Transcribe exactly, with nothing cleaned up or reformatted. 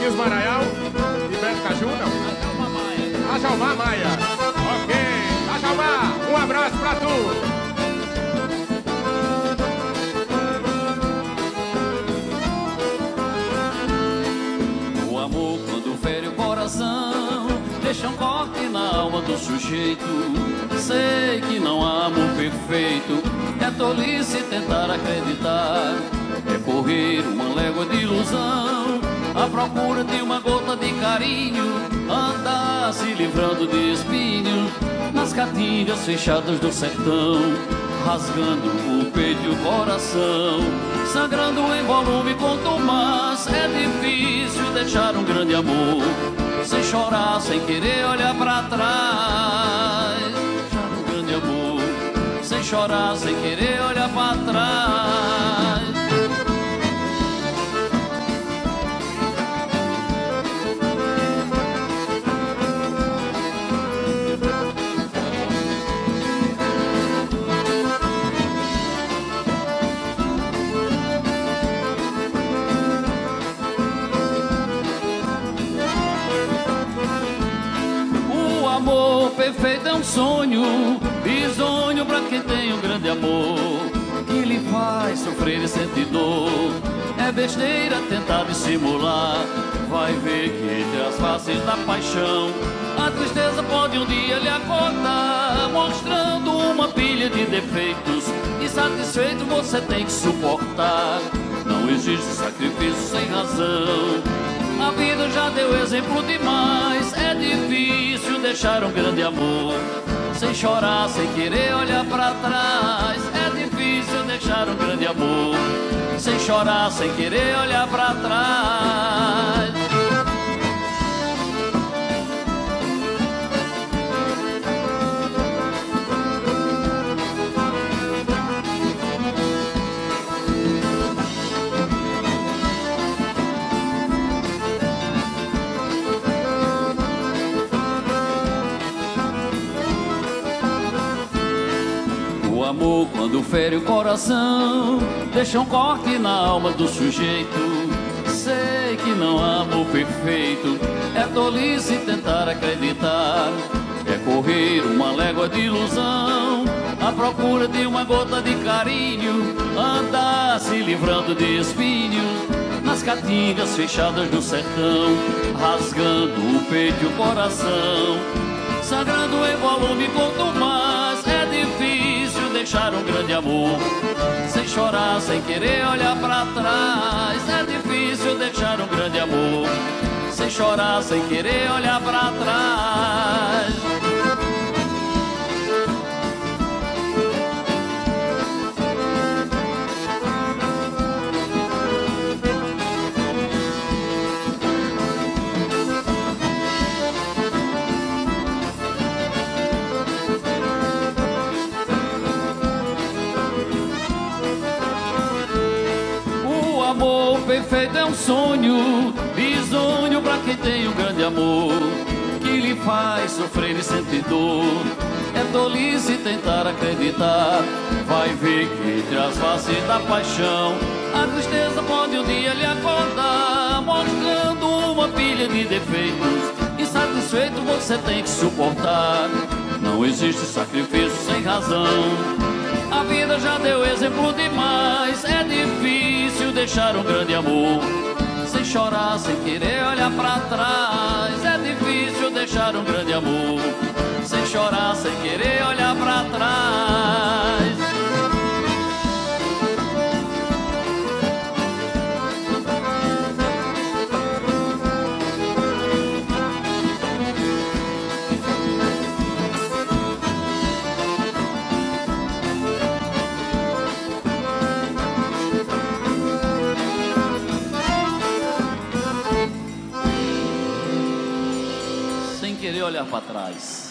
Luiz Maraial e Beto Caju, não? Ajalmar Maia. Ok, Ajalmar, um abraço pra tu. Deixa um corte na alma do sujeito. Sei que não há amor perfeito. É tolice tentar acreditar. É correr uma légua de ilusão à procura de uma gota de carinho. Andar se livrando de espinhos nas caatingas fechadas do sertão, rasgando o peito e o coração, sangrando em volume contumaz. É difícil deixar um grande amor sem chorar, sem querer olhar pra trás. Deixar um grande amor sem chorar, sem querer olhar pra trás. Amor perfeito é um sonho, bisonho pra quem tem um grande amor, que lhe faz sofrer e sentir dor. É besteira tentar dissimular, vai ver que entre as faces da paixão a tristeza pode um dia lhe acordar, mostrando uma pilha de defeitos. Insatisfeito você tem que suportar, não existe sacrifício sem razão. A vida já deu exemplo demais. É difícil deixar um grande amor sem chorar, sem querer olhar pra trás. É difícil deixar um grande amor sem chorar, sem querer olhar pra trás. O amor, quando fere o coração, deixa um corte na alma do sujeito. Sei que não há amor perfeito, é tolice tentar acreditar. É correr uma légua de ilusão à procura de uma gota de carinho. Andar se livrando de espinhos nas caatingas fechadas do sertão, rasgando o peito e o coração, sangrando em volume contumaz. É difícil deixar um grande amor sem chorar, sem querer olhar pra trás. É difícil deixar um grande amor sem chorar, sem querer olhar pra trás. Amor perfeito é um sonho, bisonho pra quem tem um grande amor, que lhe faz sofrer e sentir dor. É tolice tentar acreditar, vai ver que entre as faces da paixão a tristeza pode um dia lhe acordar, mostrando uma pilha de defeitos. Insatisfeito você tem que suportar, não existe sacrifício sem razão. A vida já deu exemplo demais. É difícil deixar um grande amor sem chorar, sem querer olhar pra trás. É difícil deixar um grande amor sem chorar, sem querer olhar pra trás. Querer olhar para trás.